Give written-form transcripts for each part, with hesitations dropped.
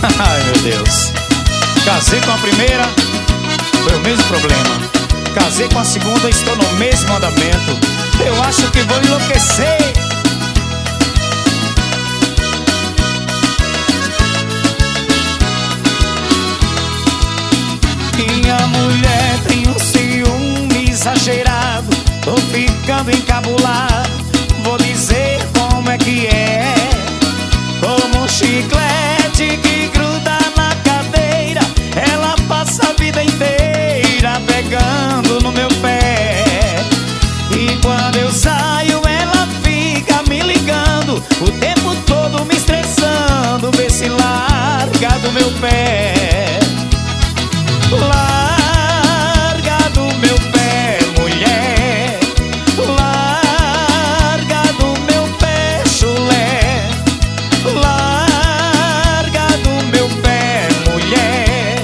Ai, meu Deus. Casei com a primeira, foi o mesmo problema. Casei com a segunda, estou no mesmo andamento. Eu acho que vou enlouquecer. Minha mulher tem um ciúme exagerado. Tô ficando encabulado. Vou dizer como é que é. Como um chiclete que gruda na cadeira, ela passa a vida inteira pegando no meu pé. E quando eu saio ela fica me ligando o tempo todo, me estressando, vê se larga do meu pé. Larga do meu pé, mulher. Larga do meu pé, chulé. Larga do meu pé, mulher.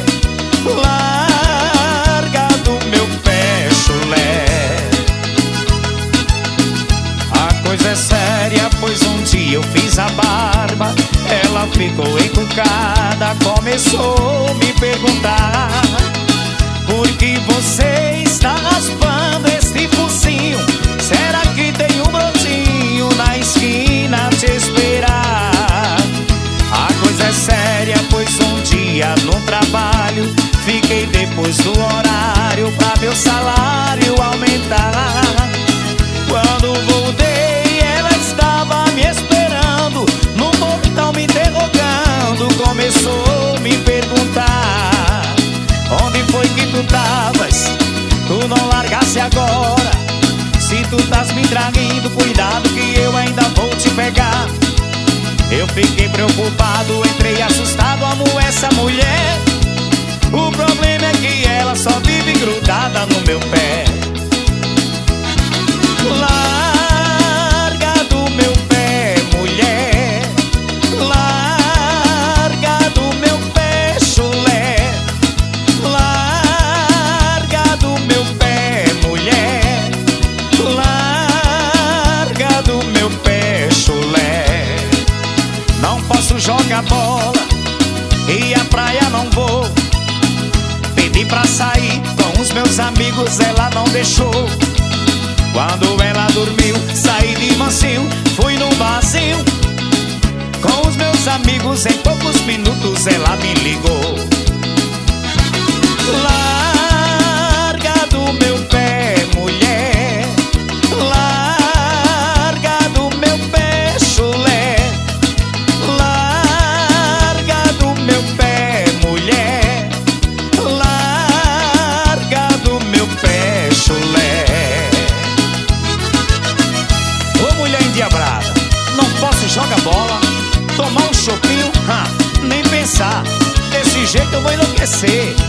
Larga do meu pé, chulé. A coisa é séria, pois um dia eu fiz a barba. Ela ficou encucada, começou a me perguntar: por que você está raspando esse focinho? Será que tem um brotinho na esquina te esperar? A coisa é séria, pois um dia no trabalho fiquei depois do horário pra meu salário aumentar. Quando voltei ela estava me esperando no portão me interrogando. Começou a me perguntar: onde foi que tu tavas? Tu não largasse agora. Se tu estás me traindo, cuidado que eu ainda vou te pegar. Eu fiquei preocupado, entrei assustado, amo essa mulher. O problema é que ela só vive grudada no meu pé. Larga do meu pé, mulher. Larga do meu pé, chulé. Larga do meu pé, mulher. Larga do meu pé, chulé. Não posso jogar bola e a praia não vou. Pedi pra sair com os meus amigos, ela não deixou. Quando ela dormiu, saí de mansinho, fui no barzinho com os meus amigos. Em poucos minutos ela me ligou: larga do meu pé, mulher. Larga do meu pé, chulé. Larga do meu pé, mulher. Larga do meu pé, chulé. Ô mulher endiabrada, não posso jogar bola, tomar um chopinho, nem pensar. Desse jeito eu vou enlouquecer.